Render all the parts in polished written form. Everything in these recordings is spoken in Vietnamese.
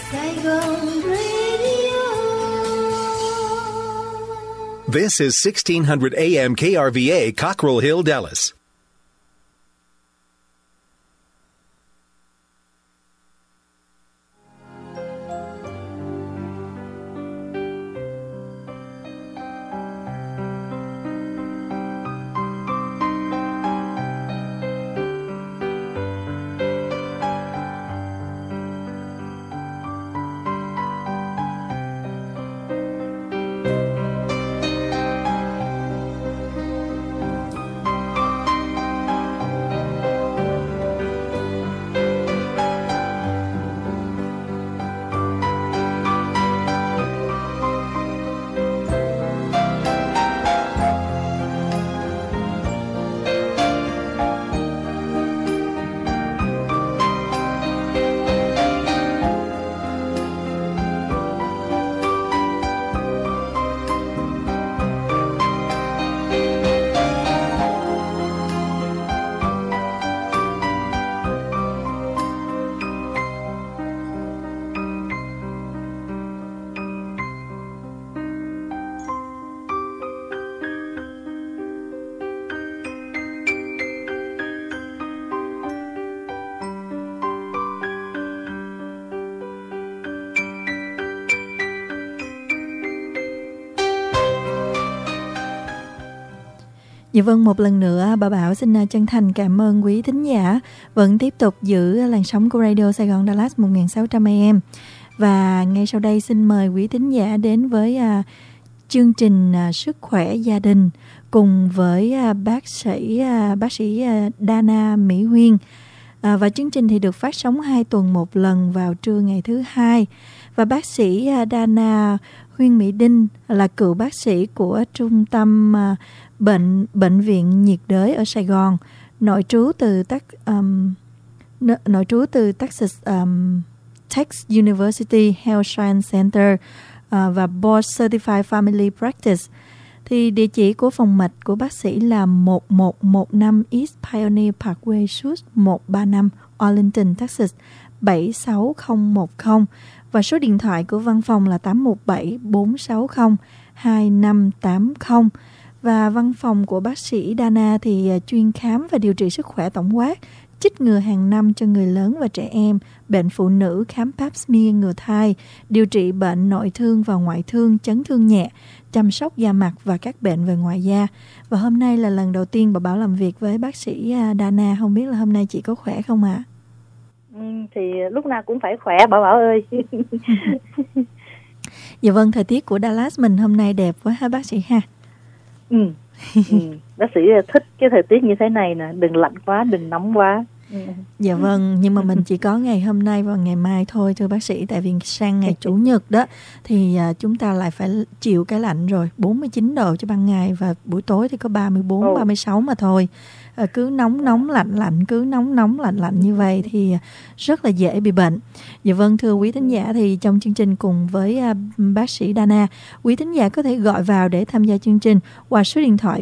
Saigon Radio. This is 1600 AM KRVA, Cockrell Hill, Dallas. Dạ vâng, một lần nữa bà Bảo xin chân thành cảm ơn quý thính giả vẫn tiếp tục giữ làn sóng của Radio Sài Gòn Dallas 1600 AM. Và ngay sau đây xin mời quý thính giả đến với chương trình Sức khỏe gia đình cùng với bác sĩ Dana Mỹ Huyên. Và chương trình thì được phát sóng 2 tuần một lần vào trưa ngày thứ Hai. Và bác sĩ Dana Huyên Mỹ Đinh là cựu bác sĩ của Trung tâm Bệnh viện nhiệt đới ở Sài Gòn, nội trú từ Texas University Health Science Center và Board Certified Family Practice. Thì địa chỉ của phòng mạch của bác sĩ là 1115 East Pioneer Parkway Suite 135 Arlington, Texas 76010. Và số điện thoại của văn phòng là 817-460-2580. Và văn phòng của bác sĩ Dana thì chuyên khám và điều trị sức khỏe tổng quát, chích ngừa hàng năm cho người lớn và trẻ em, bệnh phụ nữ, khám pap smear ngừa thai, điều trị bệnh nội thương và ngoại thương, chấn thương nhẹ, chăm sóc da mặt và các bệnh về ngoài da. Và hôm nay là lần đầu tiên bà Bảo làm việc với bác sĩ Dana, không biết là hôm nay chị có khỏe không ạ? Thì lúc nào cũng phải khỏe Bảo ơi. Dạ vâng, thời tiết của Dallas mình hôm nay đẹp quá ha bác sĩ ha. Bác sĩ thích cái thời tiết như thế này nè, đừng lạnh quá, đừng nóng quá. Dạ vâng, nhưng mà mình chỉ có ngày hôm nay và ngày mai thôi thưa bác sĩ, tại vì sang ngày Chủ nhật đó thì chúng ta lại phải chịu cái lạnh rồi, 49 độ cho ban ngày và buổi tối thì có 34, 36 mà thôi. Cứ nóng lạnh, cứ nóng lạnh như vậy thì rất là dễ bị bệnh. Dạ vâng, thưa quý thính giả, thì trong chương trình cùng với bác sĩ Dana, quý thính giả có thể gọi vào để tham gia chương trình qua số điện thoại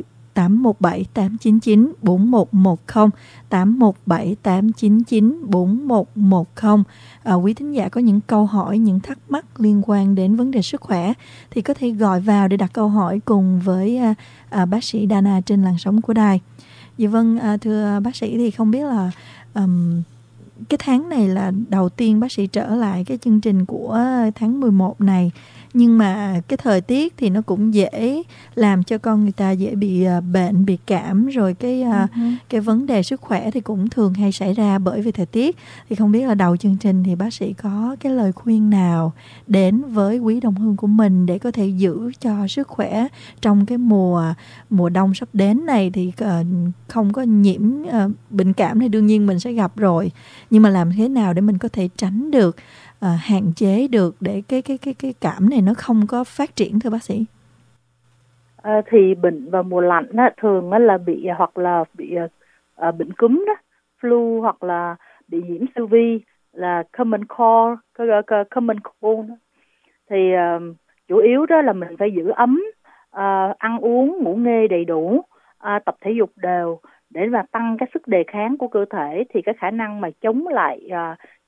817-899-4110, 817-899-4110. Quý thính giả có những câu hỏi, những thắc mắc liên quan đến vấn đề sức khỏe thì có thể gọi vào để đặt câu hỏi cùng với bác sĩ Dana trên làn sóng của đài. Dạ vâng, thưa bác sĩ, thì không biết là cái tháng này là đầu tiên bác sĩ trở lại cái chương trình của tháng 11 này, nhưng mà cái thời tiết thì nó cũng dễ làm cho con người ta dễ bị bệnh, bị cảm, rồi cái vấn đề sức khỏe thì cũng thường hay xảy ra bởi vì thời tiết. Thì không biết là đầu chương trình thì bác sĩ có cái lời khuyên nào đến với quý đồng hương của mình để có thể giữ cho sức khỏe trong cái mùa đông sắp đến này, thì không có nhiễm bệnh cảm thì đương nhiên mình sẽ gặp rồi, nhưng mà làm thế nào để mình có thể tránh được, hạn chế được để cái cảm này nó không có phát triển thưa bác sĩ? Thì bệnh vào mùa lạnh á, thường á là bị bệnh cúm đó, flu, hoặc là bị nhiễm siêu vi là common cold đó. Thì chủ yếu đó là mình phải giữ ấm, ăn uống ngủ nghê đầy đủ, tập thể dục đều để mà tăng cái sức đề kháng của cơ thể, thì cái khả năng mà chống lại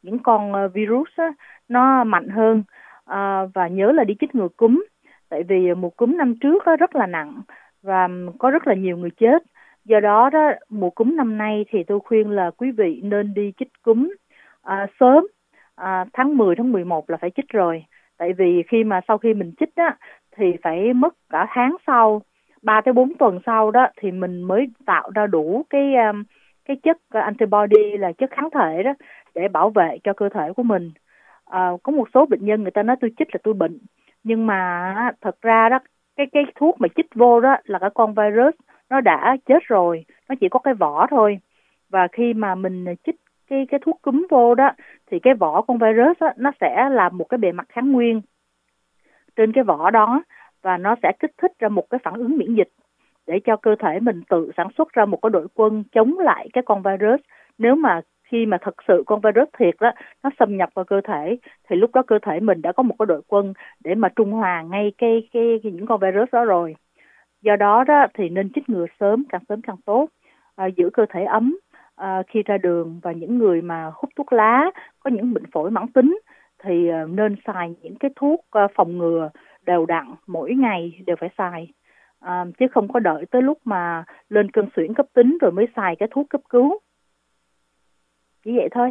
những con virus á, nó mạnh hơn. Và nhớ là đi chích ngừa cúm, tại vì mùa cúm năm trước á, rất là nặng và có rất là nhiều người chết. Do đó đó, mùa cúm năm nay thì tôi khuyên là quý vị nên đi chích cúm sớm. Tháng 10, tháng 11 là phải chích rồi. Tại vì sau khi mình chích á, thì phải mất cả tháng sau, 3 tới 4 tuần sau đó thì mình mới tạo ra đủ cái chất antibody, là chất kháng thể đó, để bảo vệ cho cơ thể của mình. Có một số bệnh nhân người ta nói tôi chích là tôi bệnh, nhưng mà thật ra đó, cái thuốc mà chích vô đó là cái con virus nó đã chết rồi, nó chỉ có cái vỏ thôi. Và khi mà mình chích cái thuốc cúm vô đó thì cái vỏ con virus đó, nó sẽ là một cái bề mặt kháng nguyên trên cái vỏ đó, và nó sẽ kích thích ra một cái phản ứng miễn dịch để cho cơ thể mình tự sản xuất ra một cái đội quân chống lại cái con virus. Nếu mà khi mà thật sự con virus thiệt đó nó xâm nhập vào cơ thể thì lúc đó cơ thể mình đã có một cái đội quân để mà trung hòa ngay những con virus đó rồi. Do đó đó thì nên chích ngừa sớm càng tốt, giữ cơ thể ấm khi ra đường. Và những người mà hút thuốc lá, có những bệnh phổi mãn tính thì nên xài những cái thuốc phòng ngừa đều đặn, mỗi ngày đều phải xài, chứ không có đợi tới lúc mà lên cơn suyễn cấp tính rồi mới xài cái thuốc cấp cứu. Chỉ vậy thôi.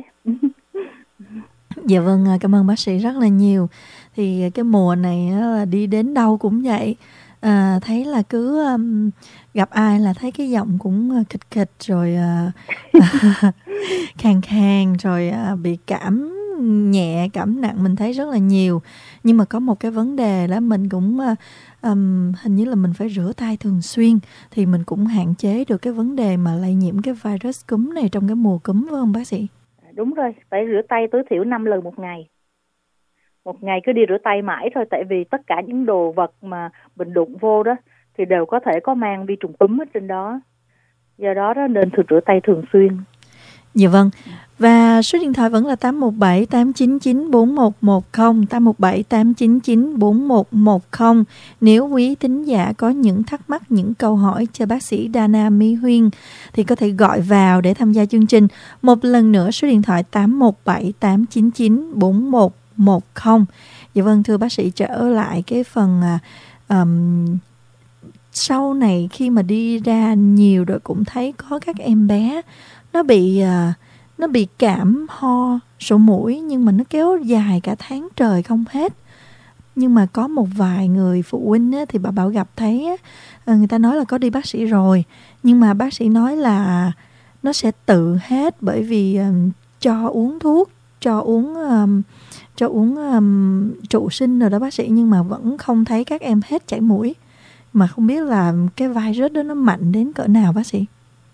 Dạ vâng, cảm ơn bác sĩ rất là nhiều. Thì cái mùa này là đi đến đâu cũng vậy, thấy là cứ gặp ai là thấy cái giọng cũng khịch khịch rồi khàn khàn rồi bị cảm nhẹ cảm nặng, mình thấy rất là nhiều. Nhưng mà có một cái vấn đề đó, mình cũng hình như là mình phải rửa tay thường xuyên thì mình cũng hạn chế được cái vấn đề mà lây nhiễm cái virus cúm này trong cái mùa cúm, phải không bác sĩ? Đúng rồi, phải rửa tay tối thiểu 5 lần một ngày. Một ngày cứ đi rửa tay mãi thôi, tại vì tất cả những đồ vật mà mình đụng vô đó thì đều có thể có mang vi trùng cúm ở trên đó. Do đó nên rửa tay thường xuyên. Dạ vâng. Và số điện thoại vẫn là 817 899 4110, 817 899 4110. Nếu quý thính giả có những thắc mắc, những câu hỏi cho bác sĩ Dana Mỹ Huyên thì có thể gọi vào để tham gia chương trình. Một lần nữa số điện thoại 817 899 4110. Dạ vâng, thưa bác sĩ, trở lại cái phần sau này khi mà đi ra nhiều rồi cũng thấy có các em bé nó bị cảm ho sổ mũi, nhưng mà nó kéo dài cả tháng trời không hết. Nhưng mà có một vài người phụ huynh á, thì bà bảo gặp thấy á, người ta nói là có đi bác sĩ rồi, nhưng mà bác sĩ nói là nó sẽ tự hết, bởi vì cho uống thuốc, cho uống trụ sinh rồi đó bác sĩ, nhưng mà vẫn không thấy các em hết chảy mũi. Mà không biết là cái virus đó nó mạnh đến cỡ nào bác sĩ?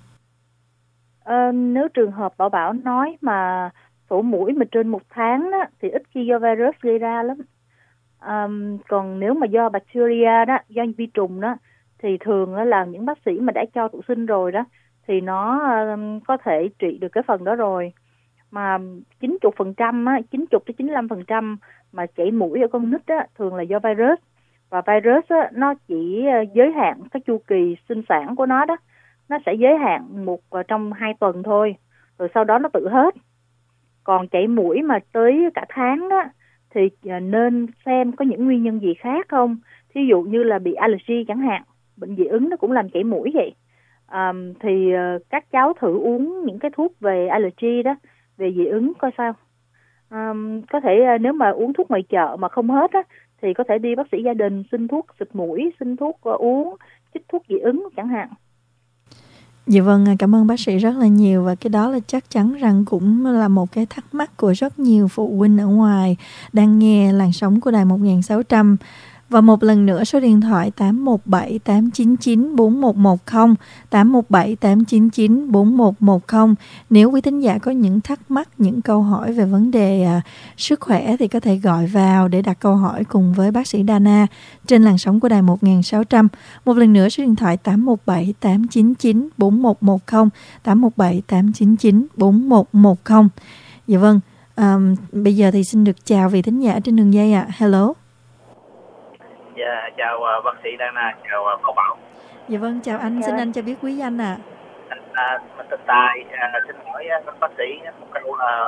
Nếu trường hợp Bảo nói mà sổ mũi mà trên 1 tháng đó, thì ít khi do virus gây ra lắm. Còn nếu mà do bacteria đó, do vi trùng đó, thì thường là những bác sĩ mà đã cho thụ sinh rồi đó thì nó có thể trị được cái phần đó rồi. Mà 90% á, 90-95% mà chảy mũi ở con nít á, thường là do virus. Và virus á, nó chỉ giới hạn cái chu kỳ sinh sản của nó đó. Nó sẽ giới hạn trong 2 tuần thôi, rồi sau đó nó tự hết. Còn chảy mũi mà tới cả tháng đó thì nên xem có những nguyên nhân gì khác không. Thí dụ như là bị allergy chẳng hạn, bệnh dị ứng nó cũng làm chảy mũi vậy. Thì các cháu thử uống những cái thuốc về allergy đó, về dị ứng coi sao. Có thể nếu mà uống thuốc ngoài chợ mà không hết á, thì có thể đi bác sĩ gia đình xin thuốc xịt mũi, xin thuốc uống, chích thuốc dị ứng chẳng hạn. Dạ vâng, cảm ơn bác sĩ rất là nhiều. Và cái đó là chắc chắn rằng cũng là một cái thắc mắc của rất nhiều phụ huynh ở ngoài đang nghe làn sóng của đài 1600. Và một lần nữa số điện thoại 817 899 4110, 817 899 4110. Nếu quý thính giả có những thắc mắc, những câu hỏi về vấn đề sức khỏe thì có thể gọi vào để đặt câu hỏi cùng với bác sĩ Dana trên làn sóng của đài 1600. Một lần nữa số điện thoại 817 899 4110, 817 899 4110. Dạ vâng, bây giờ thì xin được chào vị thính giả trên đường dây ạ. Hello. Dạ, chào bác sĩ Dana, chào cô Bảo. Dạ vâng, chào anh, xin anh cho biết quý danh ạ. Mình tên Tài, xin hỏi bác sĩ một câu là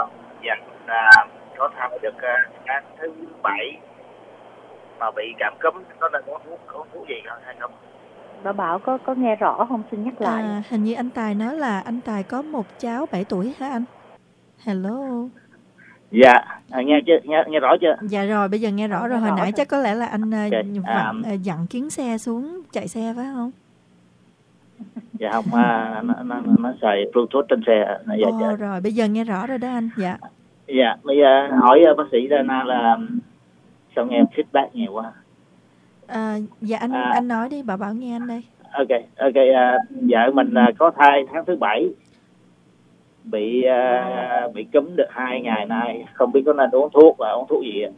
Dạ, có thai được tháng thứ 7 mà bị cảm cúm, có nên uống thuốc gì không hay không? Bà Bảo có nghe rõ không? Xin nhắc lại. Hình như anh Tài nói là anh Tài có một cháu 7 tuổi hả anh? Hello. Dạ, nghe chưa? Nghe rõ chưa? Dạ rồi, bây giờ nghe rõ rồi. Hồi nãy chắc có lẽ là anh dặn chuyến xe xuống chạy xe phải không? Dạ không, nó xài Bluetooth trên xe. Dạ. Rồi, bây giờ nghe rõ rồi đó anh. Dạ. Dạ, bây giờ hỏi bác sĩ Dana là sao nghe feedback nhiều quá. Dạ anh nói đi, bà Bảo nghe anh đây. Ok, vợ mình có thai tháng thứ 7, bị cúm được 2 ngày nay, không biết có nên uống thuốc và uống thuốc gì ạ?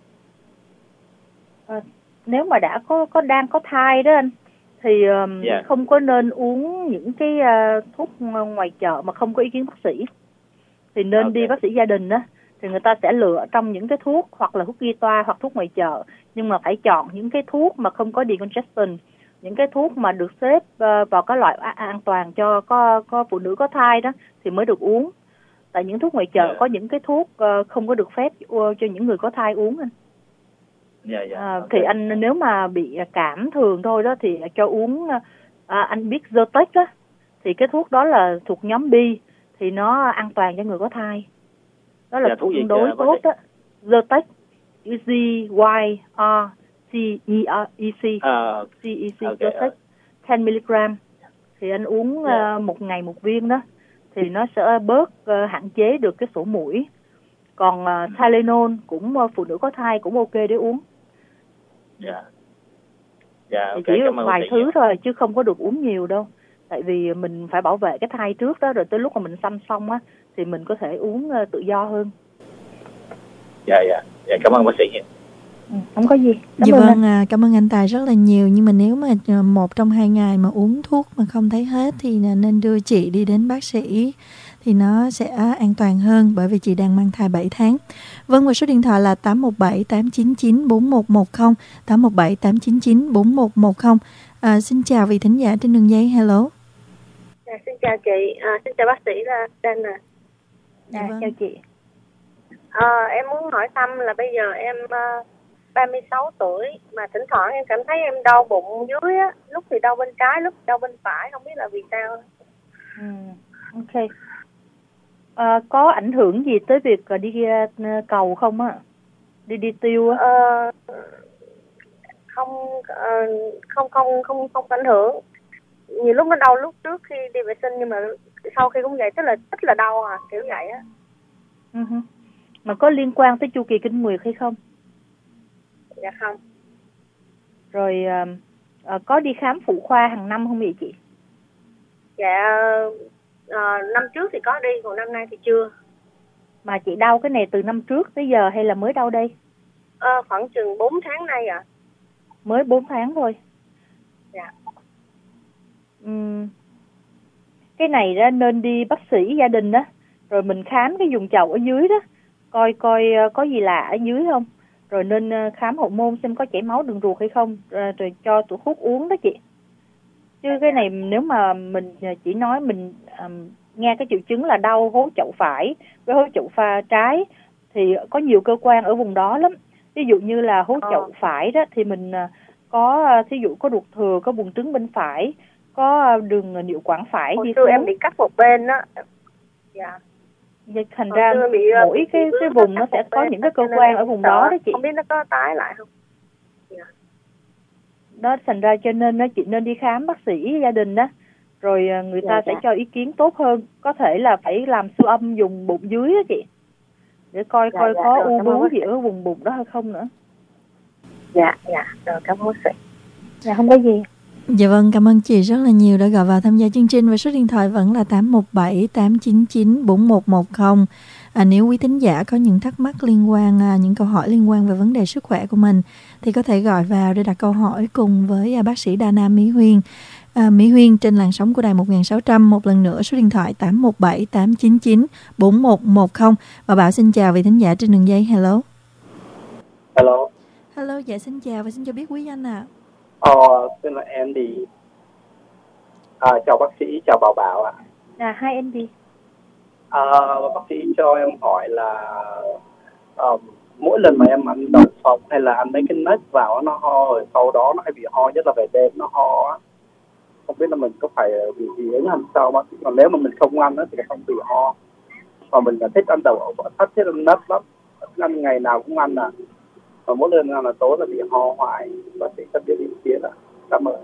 Nếu mà đã đang có thai đó anh thì không có nên uống những cái thuốc ngoài chợ mà không có ý kiến bác sĩ, thì nên đi bác sĩ gia đình đó, thì người ta sẽ lựa trong những cái thuốc hoặc là thuốc ghi toa hoặc thuốc ngoài chợ, nhưng mà phải chọn những cái thuốc mà không có decongestant, những cái thuốc mà được xếp vào cái loại an toàn cho có phụ nữ có thai đó thì mới được uống. Tại những thuốc ngoài chợ có những cái thuốc không có được phép cho những người có thai uống anh. Thì anh nếu mà bị cảm thường thôi đó thì cho uống anh biết Zyrtec đó, thì cái thuốc đó là thuộc nhóm B, thì nó an toàn cho người có thai. Đó là thuốc tương đối tốt đó. Zyrtec, Z-Y-R-T-E-C, Zyrtec 10mg, thì anh uống một ngày một viên đó, thì nó sẽ bớt hạn chế được cái sổ mũi. Còn Tylenol cũng phụ nữ có thai cũng ok để uống. Thì chỉ vài thứ thôi chứ không có được uống nhiều đâu. Tại vì mình phải bảo vệ cái thai trước đó, rồi tới lúc mà mình sanh xong á thì mình có thể uống tự do hơn. Dạ, cảm ơn bác sĩ. Không có gì. Cảm ơn anh Tài rất là nhiều. Nhưng mà nếu mà 1 trong 2 ngày mà uống thuốc mà không thấy hết thì nên đưa chị đi đến bác sĩ, thì nó sẽ an toàn hơn, bởi vì chị đang mang thai 7 tháng. Vâng, và số điện thoại là 817-899-4110, 817-899-4110. Xin chào vị thính giả trên đường dây. Hello. Xin chào chị, xin chào bác sĩ Dana. Chào chị. Em muốn hỏi thăm là bây giờ em 36 tuổi mà thỉnh thoảng em cảm thấy em đau bụng dưới á, lúc thì đau bên trái, lúc đau bên phải, không biết là vì sao. Ok. Có ảnh hưởng gì tới việc đi cầu không á? Đi tiêu á? Không ảnh hưởng. Nhiều lúc nó đau lúc trước khi đi vệ sinh, nhưng mà sau khi cũng vậy, tức là rất là đau kiểu vậy á. Mà có liên quan tới chu kỳ kinh nguyệt hay không? Dạ không. Rồi có đi khám phụ khoa hàng năm không vậy chị? Dạ năm trước thì có đi, còn năm nay thì chưa. Mà chị đau cái này từ năm trước tới giờ hay là mới đau đây? Khoảng chừng 4 tháng nay ạ. Mới 4 tháng thôi. Dạ. Cái này ra nên đi bác sĩ gia đình đó, rồi mình khám cái vùng chậu ở dưới đó, coi có gì lạ ở dưới không, rồi nên khám hậu môn xem có chảy máu đường ruột hay không, rồi cho tụi thuốc uống đó chị. Chứ cái này nếu mà mình chỉ nói mình nghe cái triệu chứng là đau hố chậu phải với hố chậu trái thì có nhiều cơ quan ở vùng đó lắm. Ví dụ như là hố chậu phải đó thì mình có thí dụ có ruột thừa, có buồng trứng bên phải, có đường niệu quản phải đi xuống. Em bị cắt một bên đó. Dạ. Thành ra mỗi cái vùng nó sẽ có những cái cơ quan ở vùng đó đó chị. Không biết nó có tái lại không? Đó, thành ra cho nên chị nên đi khám bác sĩ gia đình đó, rồi người ta sẽ cho ý kiến tốt hơn. Có thể là phải làm siêu âm vùng bụng dưới đó chị, để coi có u bướu gì ở vùng bụng đó hay không nữa. Dạ, rồi cảm ơn bác sĩ. Dạ không có gì. Dạ vâng, cảm ơn chị rất là nhiều đã gọi vào tham gia chương trình, và số điện thoại vẫn là 817-899-4110. Nếu quý thính giả có những thắc mắc liên quan, những câu hỏi liên quan về vấn đề sức khỏe của mình thì có thể gọi vào để đặt câu hỏi cùng với bác sĩ Dana Mỹ Huyên. Mỹ Huyên trên làn sóng của đài 1600. Một lần nữa số điện thoại 817-899-4110. Và Bảo xin chào vị thính giả trên đường dây. Hello. Hello, dạ xin chào và xin cho biết quý danh ạ. Tên là Andy. Chào bác sĩ, chào Bảo ạ. Hi Andy. Bác sĩ cho em hỏi là mỗi lần mà em ăn đậu phộng hay là ăn mấy cái nấc vào nó ho, rồi sau đó nó hay bị ho, nhất là về đêm nó ho á. Không biết là mình có phải bị dị ứng hay sao bác sĩ? Còn nếu mà mình không ăn thì không bị ho. Mà mình thích ăn đậu phộng, thích ăn nấc lắm, ăn ngày nào cũng ăn à. Và mỗi lần ăn là tối là bị ho hoài. Bác sĩ cho biết ý kiến ạ. Cảm ơn.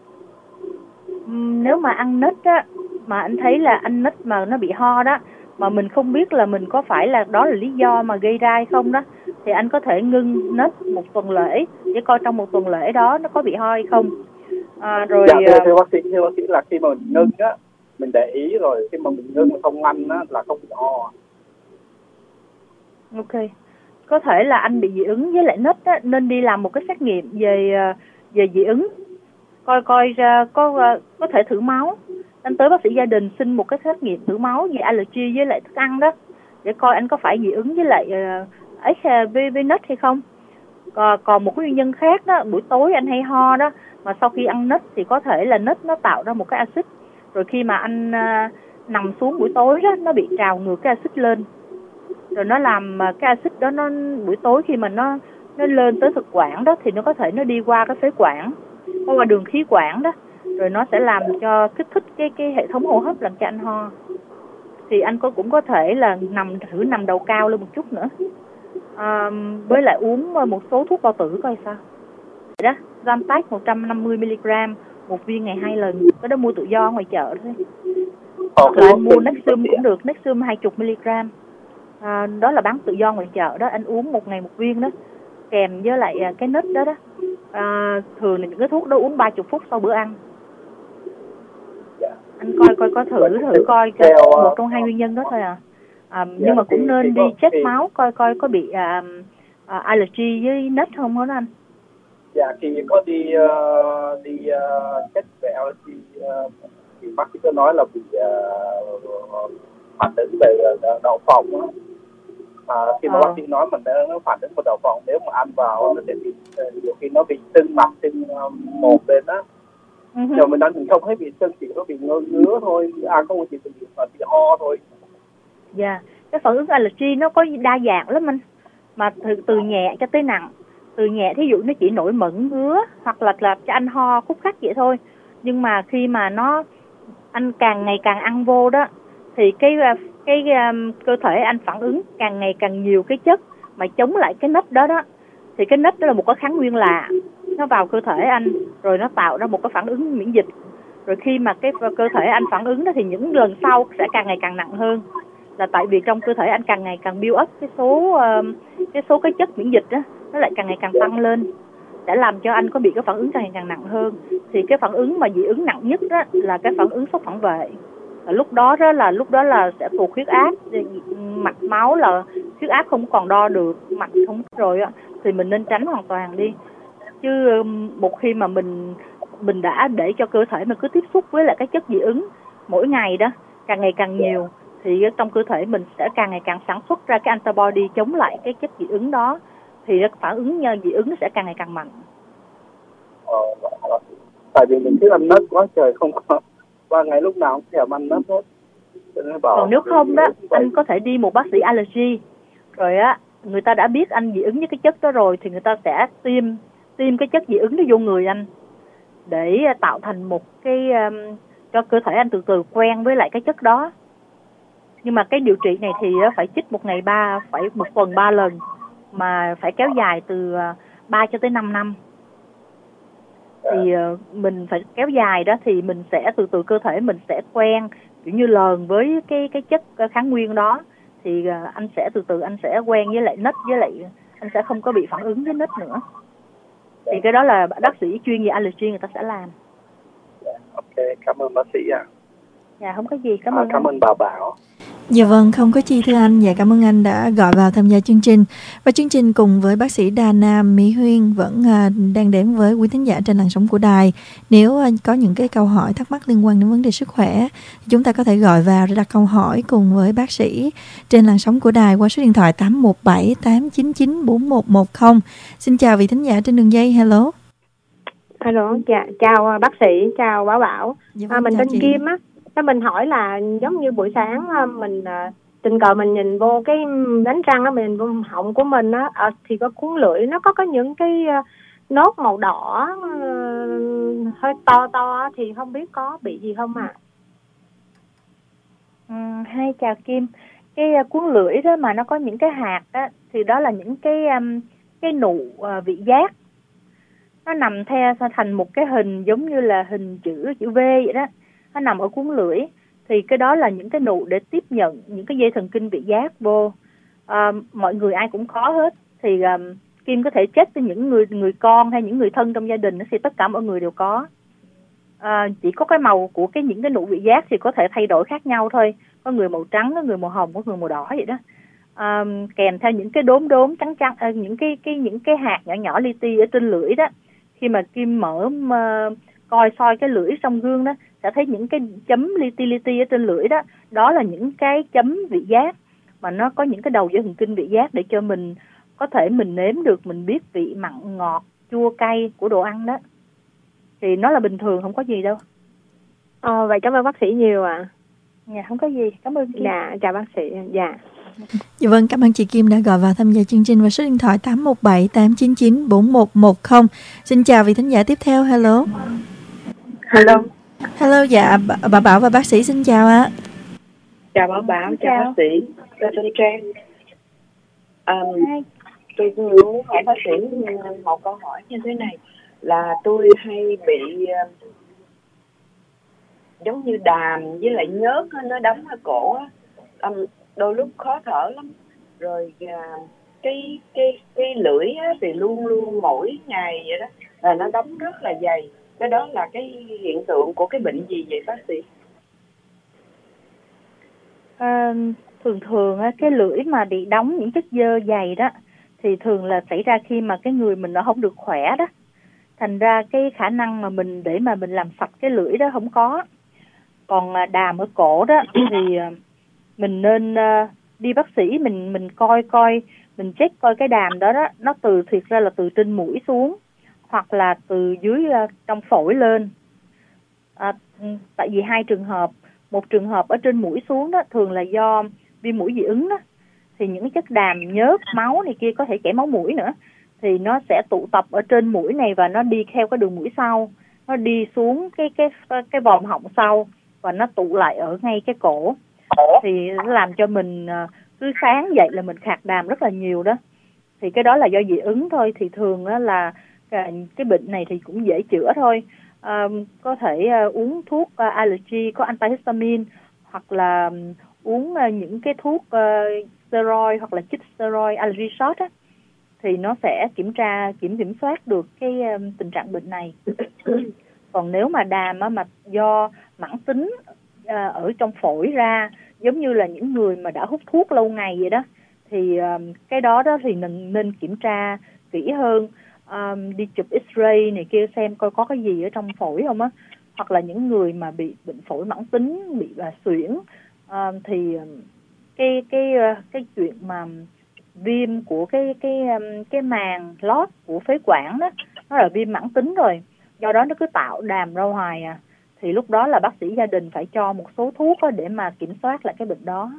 Nếu mà ăn nít á, mà anh thấy là ăn nít mà nó bị ho đó, mà mình không biết là mình có phải là đó là lý do mà gây ra hay không đó, thì anh có thể ngưng nít một tuần lễ để coi trong một tuần lễ đó nó có bị ho hay không. Rồi thưa bác sĩ là khi mà mình ngưng á, mình để ý rồi khi mà mình ngưng mà không ăn á là không bị ho. Ok, có thể là anh bị dị ứng với lại nít á, nên đi làm một cái xét nghiệm về dị ứng, coi ra có thể thử máu. Anh tới bác sĩ gia đình xin một cái xét nghiệm thử máu về allergy với lại thức ăn đó, để coi anh có phải dị ứng với lại với nít hay không. Còn một cái nguyên nhân khác đó, buổi tối anh hay ho đó, mà sau khi ăn nít thì có thể là nít nó tạo ra một cái axit, rồi khi mà anh nằm xuống buổi tối đó, nó bị trào ngược cái axit lên, rồi nó làm cái axit đó nó buổi tối khi mà nó lên tới thực quản đó, thì nó có thể nó đi qua cái phế quản, qua đường khí quản đó, rồi nó sẽ làm cho kích thích cái hệ thống hô hấp, làm cho anh ho. Thì anh cũng có thể là thử nằm đầu cao lên một chút nữa, với lại uống một số thuốc bao tử coi sao. Đó, Zantac 150mg một viên ngày 2 lần, cái đó mua tự do ở ngoài chợ thôi. Hoặc là anh mua Nexium cũng được, Nexium 20mg, đó là bán tự do ngoài chợ đó, anh uống một ngày một viên đó, kèm với lại cái nít đó đó. Thường là những cái thuốc đó uống 30 phút sau bữa ăn. Anh coi thử coi một trong hai nguyên nhân đó thôi nhưng mà cũng nên đi check máu coi có bị allergy với nít không đó anh. Dạ, khi có đi check về allergy thì bác sĩ có nói là bị phản ứng về đậu phộng á. Khi mà bác sĩ nói mình nó phản ứng vào đậu phộng, nếu mà ăn vào nó sẽ bị nhiều khi nó bị sưng mặt, sưng mồm lên á. Nhưng mình ăn mình không thấy bị sưng, chỉ có bị ngứa thôi, không có chỉ bị ho thôi. Dạ, cái phản ứng allergy nó có đa dạng lắm anh, mà từ nhẹ cho tới nặng. Từ nhẹ thí dụ nó chỉ nổi mẩn ngứa hoặc là cho anh ho khúc khắc vậy thôi, nhưng mà khi mà anh càng ngày càng ăn vô đó, thì cái cơ thể anh phản ứng càng ngày càng nhiều cái chất mà chống lại cái nít đó đó. Thì cái nít đó là một cái kháng nguyên lạ, nó vào cơ thể anh rồi nó tạo ra một cái phản ứng miễn dịch. Rồi khi mà cái cơ thể anh phản ứng đó thì những lần sau sẽ càng ngày càng nặng hơn, là tại vì trong cơ thể anh càng ngày càng build up cái số cái chất miễn dịch đó, nó lại càng ngày càng tăng lên, để làm cho anh có bị cái phản ứng càng ngày càng nặng hơn. Thì cái phản ứng mà dị ứng nặng nhất đó là cái phản ứng sốc phản vệ. Lúc đó là sẽ tụt huyết áp, mạch máu là huyết áp không còn đo được, mạch không rồi á, thì mình nên tránh hoàn toàn đi. Chứ một khi mà mình đã để cho cơ thể mình cứ tiếp xúc với lại cái chất dị ứng mỗi ngày đó càng ngày càng nhiều, thì trong cơ thể mình sẽ càng ngày càng sản xuất ra cái antibody chống lại cái chất dị ứng đó, thì phản ứng dị ứng nó sẽ càng ngày càng mạnh. Tại vì mình thích ăn nấc quá trời, không có qua ngày lúc nào cũng thèm ăn nấc hết. Còn nếu không đó, anh có thể đi một bác sĩ allergy, rồi á người ta đã biết anh dị ứng với cái chất đó rồi, thì người ta sẽ tiêm cái chất dị ứng đó vô người anh, để tạo thành một cái cho cơ thể anh từ từ quen với lại cái chất đó. Nhưng mà cái điều trị này thì phải chích một tuần 3 lần, mà phải kéo dài từ 3 cho tới 5 năm. Thì mình phải kéo dài đó, thì mình sẽ từ từ cơ thể mình sẽ quen, kiểu như lờn với cái chất kháng nguyên đó, thì anh sẽ từ từ anh sẽ quen với lại nít, với lại anh sẽ không có bị phản ứng với nít nữa. Thì cái đó là bác sĩ chuyên về allergy người ta sẽ làm. Ok, cảm ơn bác sĩ ạ. Dạ, không có gì, cảm ơn cảm ơn bà Bảo. Dạ vâng, không có chi thưa anh. Dạ, cảm ơn anh đã gọi vào tham gia chương trình. Và chương trình cùng với bác sĩ Dana Mỹ Huyên vẫn đang đến với quý thính giả trên làn sóng của đài. Nếu có những cái câu hỏi thắc mắc liên quan đến vấn đề sức khỏe, chúng ta có thể gọi vào để đặt câu hỏi cùng với bác sĩ trên làn sóng của đài qua số điện thoại 817 899 4110. Xin chào vị thính giả trên đường dây. Hello. Hello, chào bác sĩ, chào Bảo. Dạ vâng, mình tên chị Kim á. Cho mình hỏi là giống như buổi sáng mình tình cờ mình nhìn vô cái đánh răng đó, mình nhìn vô họng của mình á, thì có cuốn lưỡi nó có những cái nốt màu đỏ hơi to to, thì không biết có bị gì không ạ? Hay chào Kim. Cái cuốn lưỡi đó mà nó có những cái hạt đó, thì đó là những cái nụ vị giác. Nó nằm theo thành một cái hình giống như là hình chữ V vậy đó. Nó nằm ở cuốn lưỡi. Thì cái đó là những cái nụ để tiếp nhận những cái dây thần kinh vị giác vô. Mọi người ai cũng có hết. Thì Kim có thể check cho những người con hay những người thân trong gia đình, thì tất cả mọi người đều có. Chỉ có cái màu của những cái nụ vị giác thì có thể thay đổi khác nhau thôi. Có người màu trắng, có người màu hồng, có người màu đỏ vậy đó. Kèm theo những cái đốm trắng trắng, những cái hạt nhỏ nhỏ li ti ở trên lưỡi đó. Khi mà Kim coi soi cái lưỡi trong gương đó, sẽ thấy những cái chấm li ti ở trên lưỡi đó. Đó là những cái chấm vị giác mà nó có những cái đầu dây thần kinh vị giác để cho mình có thể mình nếm được, mình biết vị mặn, ngọt, chua, cay của đồ ăn đó. Thì nó là bình thường, không có gì đâu. Vậy cảm ơn bác sĩ nhiều ạ. Dạ, không có gì. Cảm ơn Kim. Dạ, chào bác sĩ. Dạ. Dạ vâng, cảm ơn chị Kim đã gọi vào tham gia chương trình và số điện thoại 817-899-4110. Xin chào vị thính giả tiếp theo. Hello. Hello, dạ, bà Bảo và bác sĩ xin chào ạ. Chào bà Bảo, chào bác sĩ. Tôi tên Trang. Tôi muốn hỏi bác sĩ một câu hỏi như thế này, là tôi hay bị giống như đàm với lại nhớt nó đóng ở cổ á, đôi lúc khó thở lắm, rồi cái lưỡi á, thì luôn mỗi ngày vậy đó là nó đóng rất là dày. Cái đó là cái hiện tượng của cái bệnh gì vậy bác sĩ? Thường cái lưỡi mà bị đóng những chất xơ dày đó thì thường là xảy ra khi mà cái người mình nó không được khỏe đó. Thành ra cái khả năng mà mình để mà mình làm sạch cái lưỡi đó không có. Còn đàm ở cổ đó thì mình nên đi bác sĩ mình coi mình check coi cái đàm đó nó thiệt ra là từ trên mũi xuống hoặc là từ dưới trong phổi lên. Tại vì hai trường hợp, một trường hợp ở trên mũi xuống đó thường là do viêm mũi dị ứng đó, thì những chất đàm, nhớt, máu này kia có thể chảy máu mũi nữa, thì nó sẽ tụ tập ở trên mũi này và nó đi theo cái đường mũi sau, nó đi xuống cái vòm họng sau và nó tụ lại ở ngay cái cổ, thì nó làm cho mình cứ sáng dậy là mình khạc đàm rất là nhiều đó. Thì cái đó là do dị ứng thôi. Thì thường là cái bệnh này thì cũng dễ chữa thôi. Có thể uống thuốc allergy có antihistamine, hoặc là uống những cái thuốc steroid hoặc là chích steroid allergy shot á, thì nó sẽ kiểm soát được cái tình trạng bệnh này. Còn nếu mà đàm mà do mãn tính ở trong phổi ra, giống như là những người mà đã hút thuốc lâu ngày vậy đó, thì cái đó thì nên kiểm tra kỹ hơn, đi chụp X-ray này kia xem coi có cái gì ở trong phổi không á. Hoặc là những người mà bị bệnh phổi mãn tính, bị suyễn, thì cái chuyện mà viêm của cái màng lót của phế quản đó, nó là viêm mãn tính rồi, do đó nó cứ tạo đàm ra hoài thì lúc đó là bác sĩ gia đình phải cho một số thuốc để mà kiểm soát lại cái bệnh đó.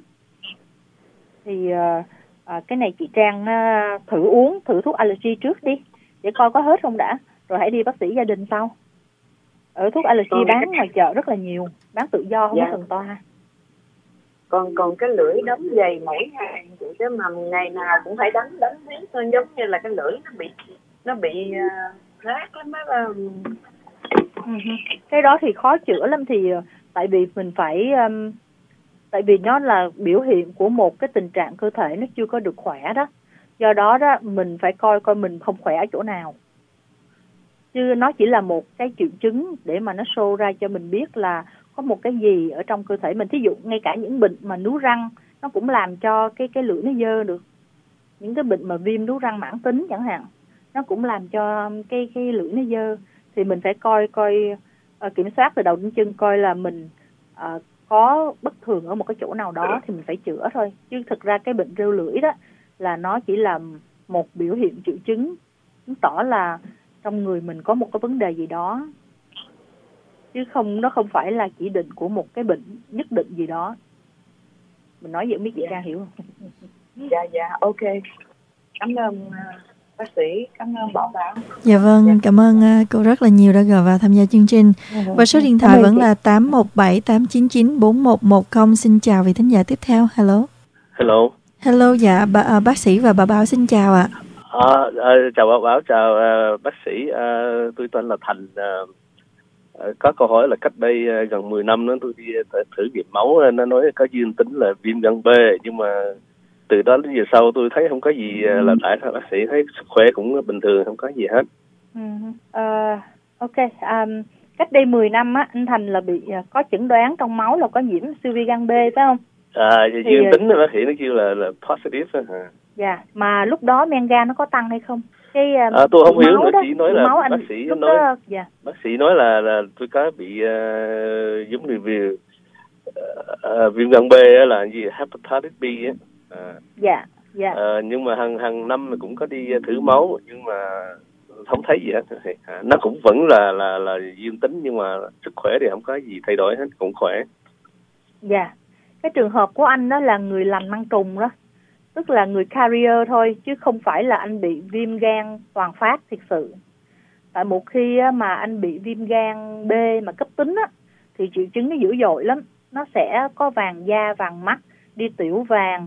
Thì cái này chị Trang thử thuốc allergy trước đi để coi có hết không đã, rồi hãy đi bác sĩ gia đình sau. Ở thuốc allergy bán ngoài chợ rất là nhiều, bán tự do không có cần toa. Còn cái lưỡi đóng dày mỗi ngày chứ mà ngày nào cũng phải đánh hết, giống như là cái lưỡi nó bị rát lắm á. Cái đó thì khó chữa lắm, thì tại vì mình phải tại vì nó là biểu hiện của một cái tình trạng cơ thể nó chưa có được khỏe đó. Do đó mình phải coi mình không khỏe ở chỗ nào, chứ nó chỉ là một cái triệu chứng để mà nó show ra cho mình biết là có một cái gì ở trong cơ thể mình. Thí dụ ngay cả những bệnh mà nướu răng nó cũng làm cho cái lưỡi nó dơ được. Những cái bệnh mà viêm nướu răng mãn tính chẳng hạn, nó cũng làm cho cái lưỡi nó dơ. Thì mình phải coi kiểm soát từ đầu đến chân, coi là mình có bất thường ở một cái chỗ nào đó thì mình phải chữa thôi. Chứ thực ra cái bệnh rêu lưỡi đó là nó chỉ là một biểu hiện triệu chứng, chứng tỏ là trong người mình có một cái vấn đề gì đó. chứ nó không phải là chỉ định của một cái bệnh nhất định gì đó. Mình nói vậy không biết chị Trang hiểu không? Dạ, ok. Cảm ơn bác sĩ, cảm ơn Bảo Bảo. Dạ vâng, cảm ơn cô rất là nhiều đã gọi vào tham gia chương trình. Và số điện thoại vẫn là 817-899-4110. Xin chào vị thính giả tiếp theo. Hello. Hello, dạ bác sĩ và bà Bảo xin chào ạ. Chào Bảo Bảo, chào bác sĩ. Tôi tên là Thành. Có câu hỏi là cách đây gần 10 năm nữa tôi đi thử nghiệm máu, nó nói có dương tính là viêm gan B, nhưng mà từ đó đến giờ sau tôi thấy không có gì là tại sao bác sĩ thấy sức khỏe cũng bình thường, không có gì hết. Ok, cách đây 10 năm á, anh Thành là bị có chẩn đoán trong máu là có nhiễm siêu vi gan B phải không? Dương tính bác sĩ nó kêu là positive. Dạ, mà lúc đó men gan nó có tăng hay không? Tôi không hiểu nữa, chỉ nói là bác sĩ nói đó, bác sĩ nói là tôi có bị giống như viêm gan B là gì hepatitis B á. Dạ. Nhưng mà hàng năm cũng có đi thử máu nhưng mà không thấy gì hết. Nó cũng vẫn là dương tính nhưng mà sức khỏe thì không có gì thay đổi hết, cũng khỏe. Dạ. Cái trường hợp của anh đó là người lành mang trùng đó. Tức là người carrier thôi, chứ không phải là anh bị viêm gan toàn phát thực sự. Tại một khi mà anh bị viêm gan B mà cấp tính á, thì triệu chứng nó dữ dội lắm. Nó sẽ có vàng da, vàng mắt, đi tiểu vàng.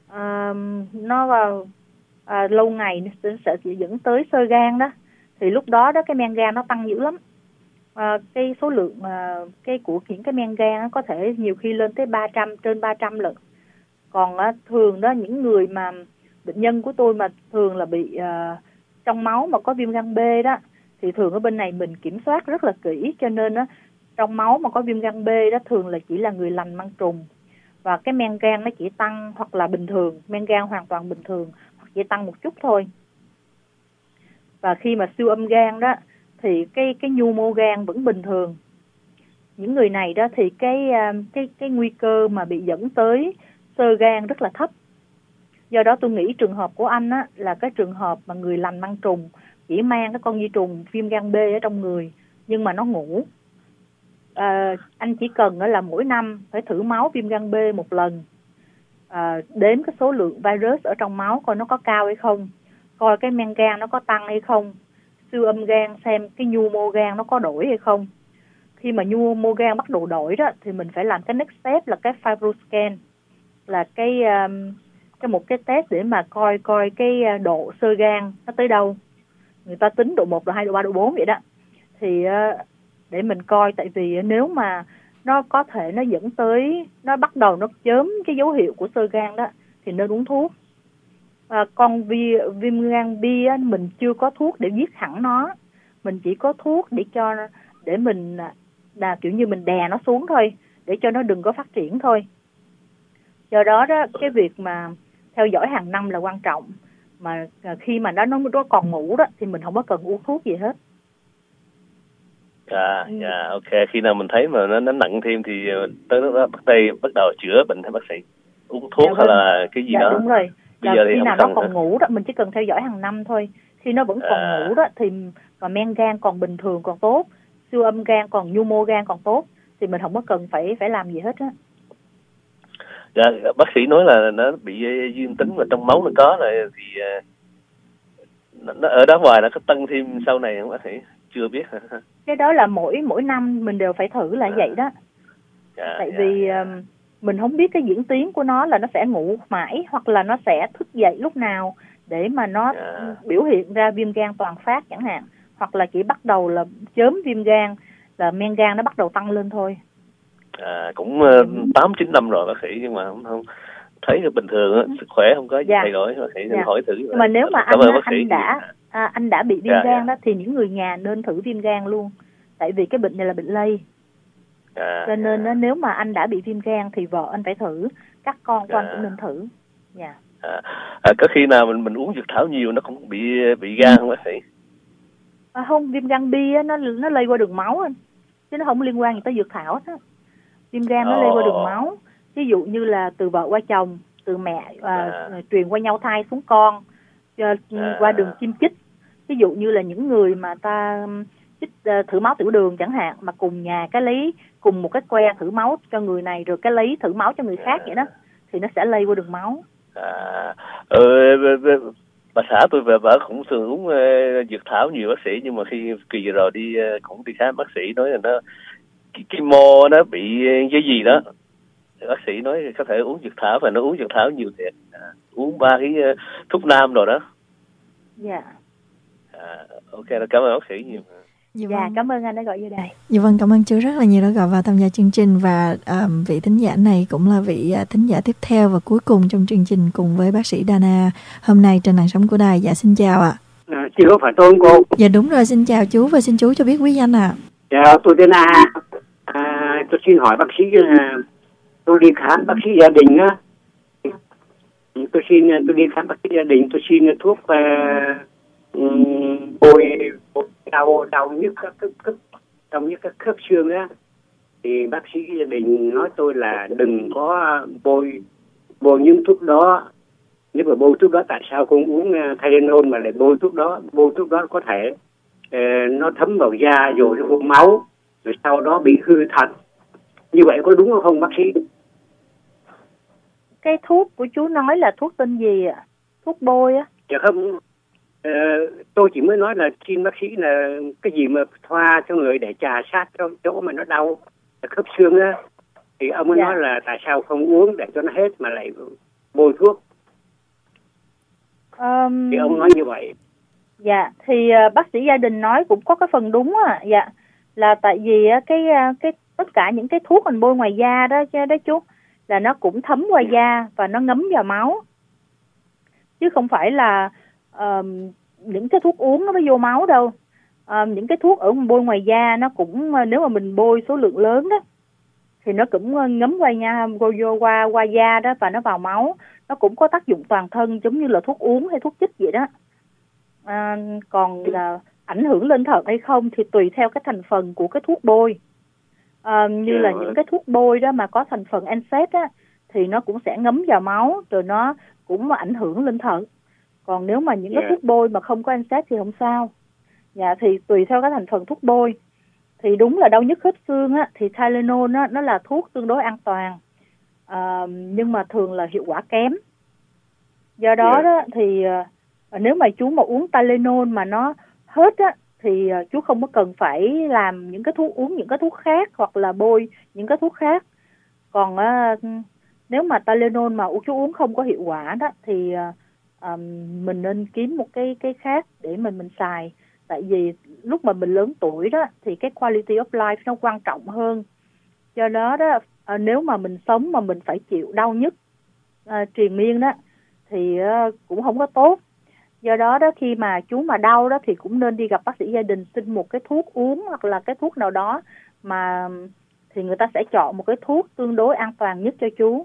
Lâu ngày sẽ dẫn tới xơ gan đó. Thì lúc đó cái men gan nó tăng dữ lắm. Cái số lượng của những cái men gan có thể nhiều khi lên tới 300, trên 300 lần. Còn thường đó những người mà bệnh nhân của tôi mà thường là bị trong máu mà có viêm gan B đó, thì thường ở bên này mình kiểm soát rất là kỹ, cho nên trong máu mà có viêm gan B đó thường là chỉ là người lành mang trùng, và cái men gan nó chỉ tăng hoặc là bình thường, men gan hoàn toàn bình thường hoặc chỉ tăng một chút thôi. Và khi mà siêu âm gan đó thì cái nhu mô gan vẫn bình thường. Những người này đó thì cái nguy cơ mà bị dẫn tới xơ gan rất là thấp. Do đó tôi nghĩ trường hợp của anh á là cái trường hợp mà người lành mang trùng, chỉ mang cái con vi trùng viêm gan B ở trong người nhưng mà nó ngủ. Anh chỉ cần là mỗi năm phải thử máu viêm gan B một lần, đếm cái số lượng virus ở trong máu coi nó có cao hay không, coi cái men gan nó có tăng hay không, siêu âm gan xem cái nhu mô gan nó có đổi hay không. Khi mà nhu mô gan bắt đầu đổi đó thì mình phải làm cái next step là cái fibroscan, là một cái test để mà coi cái độ xơ gan nó tới đâu. Người ta tính độ 1, độ 2, độ 3, độ 4 vậy đó. Thì để mình coi, tại vì nếu mà nó có thể nó dẫn tới, nó bắt đầu nó chớm cái dấu hiệu của xơ gan đó thì nên uống thuốc. Con viêm gan B á, mình chưa có thuốc để giết hẳn nó, mình chỉ có thuốc để mình kiểu như mình đè nó xuống thôi, để cho nó đừng có phát triển thôi. Do đó cái việc mà theo dõi hàng năm là quan trọng, mà khi mà nó còn ngủ đó thì mình không có cần uống thuốc gì hết. Dạ, ok. Khi nào mình thấy mà nó nặng thêm thì tới lúc đó bắt đầu chữa bệnh hay bác sĩ uống thuốc hay là cái gì đó. Đúng rồi. Bây giờ khi thì nào nó còn ngủ đó mình chỉ cần theo dõi hàng năm thôi. Khi nó vẫn còn ngủ đó thì mà men gan còn bình thường, còn tốt, siêu âm gan còn nhu mô gan còn tốt thì mình không có cần phải làm gì hết á. Dạ, bác sĩ nói là nó bị dương tính và trong máu nó có này thì nó ở đó ngoài nó có tăng thêm sau này không bác sĩ? Chưa biết hả? Cái đó là mỗi năm mình đều phải thử là vậy đó. Tại vì mình không biết cái diễn tiến của nó là nó sẽ ngủ mãi hoặc là nó sẽ thức dậy lúc nào để mà nó biểu hiện ra viêm gan toàn phát chẳng hạn, hoặc là chỉ bắt đầu là chớm viêm gan là men gan nó bắt đầu tăng lên thôi. Cũng 8-9 năm rồi bác sĩ, nhưng mà không thấy bình thường á, sức khỏe không có gì thay đổi. Bác sĩ nên hỏi thử. Nhưng mà nếu mà anh đã bị viêm gan đó thì những người nhà nên thử viêm gan luôn, tại vì cái bệnh này là bệnh lây. Cho nên nếu mà anh đã bị viêm gan thì vợ anh phải thử, các con của anh cũng nên thử. Có khi nào mình uống dược thảo nhiều nó cũng bị gan không bác sĩ? Không, viêm gan B nó lây qua đường máu anh, chứ nó không liên quan gì tới dược thảo hết. Viêm gan nó lây qua đường máu, ví dụ như là từ vợ qua chồng, từ mẹ truyền qua nhau thai xuống con, qua đường chim chích. Ví dụ như là những người mà ta thử máu tiểu đường chẳng hạn, mà cùng nhà cái lấy cùng một cái que thử máu cho người này rồi cái lấy thử máu cho người khác vậy đó, thì nó sẽ lây qua đường máu. Bà xã tôi và bà cũng thường uống dược thảo nhiều bác sĩ, nhưng mà khi kỳ vừa rồi cũng đi khám, bác sĩ nói là nó cái mô nó bị cái gì đó, bác sĩ nói có thể uống dược thảo, và nó uống dược thảo nhiều thiệt, uống 3 cái thuốc nam rồi đó. Dạ. Ok, cảm ơn bác sĩ nhiều. Dạ, cảm ơn anh đã gọi vô đây. Dạ vâng, cảm ơn chú rất là nhiều đã gọi vào tham gia chương trình, và vị thính giả này cũng là vị thính giả tiếp theo và cuối cùng trong chương trình cùng với bác sĩ Dana hôm nay trên làn sóng của đài. Dạ xin chào ạ. Chị có phải tôi không cô? Dạ đúng rồi, xin chào chú, và xin chú cho biết quý danh ạ. Dạ, tôi tên A. Tôi xin hỏi bác sĩ là tôi đi khám bác sĩ gia đình á. Tôi đi khám bác sĩ gia đình, tôi xin thuốc bôi đau nhức các khớp xương á, thì bác sĩ gia đình nói tôi là đừng có bôi những thuốc đó. Nếu mà bôi thuốc đó tại sao không uống Tylenol mà lại bôi thuốc đó? Bôi thuốc đó có thể nó thấm vào da rồi nó vô máu, rồi sau đó bị hư thật. Như vậy có đúng không bác sĩ? Cái thuốc của chú nói là thuốc tên gì ạ? Thuốc bôi á? Dạ không. Tôi chỉ mới nói là xin bác sĩ là cái gì mà thoa cho người để chà sát cho chỗ mà nó đau khớp xương á, thì ông mới nói là tại sao không uống để cho nó hết mà lại bôi thuốc. Thì ông nói như vậy. Dạ, thì bác sĩ gia đình nói cũng có cái phần đúng à. Dạ, là tại vì cái tất cả những cái thuốc mình bôi ngoài da đó chú, là nó cũng thấm qua da và nó ngấm vào máu, chứ không phải là những cái thuốc uống nó mới vô máu đâu. Những cái thuốc ở bôi ngoài da nó cũng, nếu mà mình bôi số lượng lớn đó thì nó cũng ngấm qua nha, qua da đó và nó vào máu. Nó cũng có tác dụng toàn thân giống như là thuốc uống hay thuốc chích vậy đó. Còn là ảnh hưởng lên thận hay không thì tùy theo cái thành phần của cái thuốc bôi. Như là những cái thuốc bôi đó mà có thành phần NSAID á, thì nó cũng sẽ ngấm vào máu rồi nó cũng ảnh hưởng lên thận. Còn nếu mà những cái thuốc bôi mà không có NSAID thì không sao. Dạ, thì tùy theo cái thành phần thuốc bôi. Thì đúng là đau nhức khớp xương á, thì Tylenol á, nó là thuốc tương đối an toàn, nhưng mà thường là hiệu quả kém. Do đó đó thì nếu mà chú mà uống Tylenol mà nó hết á, thì chú không có cần phải làm những cái thuốc, uống những cái thuốc khác hoặc là bôi những cái thuốc khác. Còn nếu mà Tylenol mà chú uống không có hiệu quả đó thì mình nên kiếm một cái khác để mình xài. Tại vì lúc mà mình lớn tuổi đó thì cái quality of life nó quan trọng hơn. Do đó đó nếu mà mình sống mà mình phải chịu đau nhức triền miên đó thì cũng không có tốt. Do đó đó khi mà chú mà đau đó thì cũng nên đi gặp bác sĩ gia đình xin một cái thuốc uống hoặc là cái thuốc nào đó mà thì người ta sẽ chọn một cái thuốc tương đối an toàn nhất cho chú.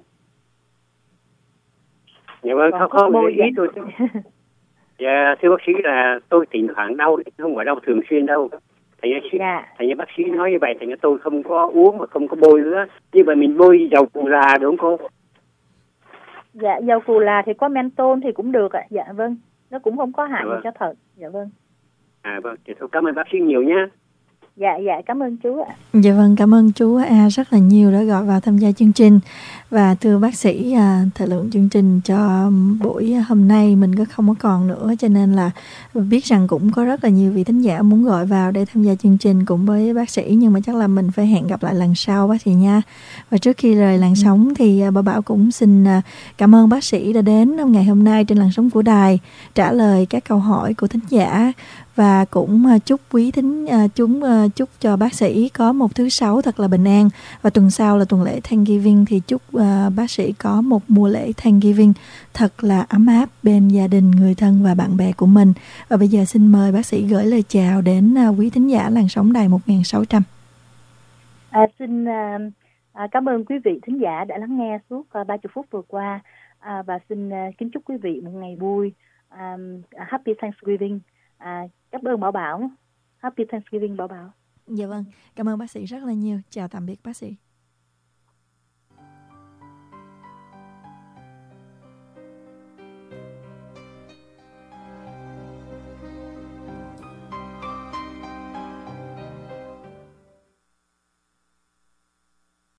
Dạ vâng, không ý tôi. Dạ, thưa bác sĩ là tôi thỉnh thoảng đau, không phải đau thường xuyên đâu. Thành như bác sĩ nói như vậy, thành như tôi không có uống và không có bôi nữa. Như vậy mình bôi dầu cù là đúng không cô? Dạ, dầu cù là thì có menthol thì cũng được ạ. Dạ vâng, nó cũng không có hại gì cho thận. Dạ vâng. Vâng, thì tôi cảm ơn bác sĩ nhiều nhé. Dạ, cảm ơn chú ạ. Dạ vâng, cảm ơn chú A rất là nhiều đã gọi vào tham gia chương trình. Và thưa bác sĩ, thời lượng chương trình cho buổi hôm nay mình không có còn nữa, cho nên là biết rằng cũng có rất là nhiều vị thính giả muốn gọi vào để tham gia chương trình cùng với bác sĩ, nhưng mà chắc là mình phải hẹn gặp lại lần sau bác sĩ nha. Và trước khi rời làn sóng thì Bảo Bảo cũng xin cảm ơn bác sĩ đã đến ngày hôm nay trên làn sóng của đài trả lời các câu hỏi của thính giả, và cũng chúc quý chúc cho bác sĩ có một thứ Sáu thật là bình an, và tuần sau là tuần lễ Thanksgiving thì chúc bác sĩ có một mùa lễ Thanksgiving thật là ấm áp bên gia đình, người thân và bạn bè của mình. Và bây giờ xin mời bác sĩ gửi lời chào đến quý thính giả làn sóng đài 1600. Xin cảm ơn quý vị thính giả đã lắng nghe suốt 30 phút vừa qua, và xin kính chúc quý vị một ngày vui. Happy Thanksgiving. Cảm ơn Bảo Bảo. Happy Thanksgiving Bảo Bảo. Dạ vâng, cảm ơn bác sĩ rất là nhiều. Chào tạm biệt bác sĩ.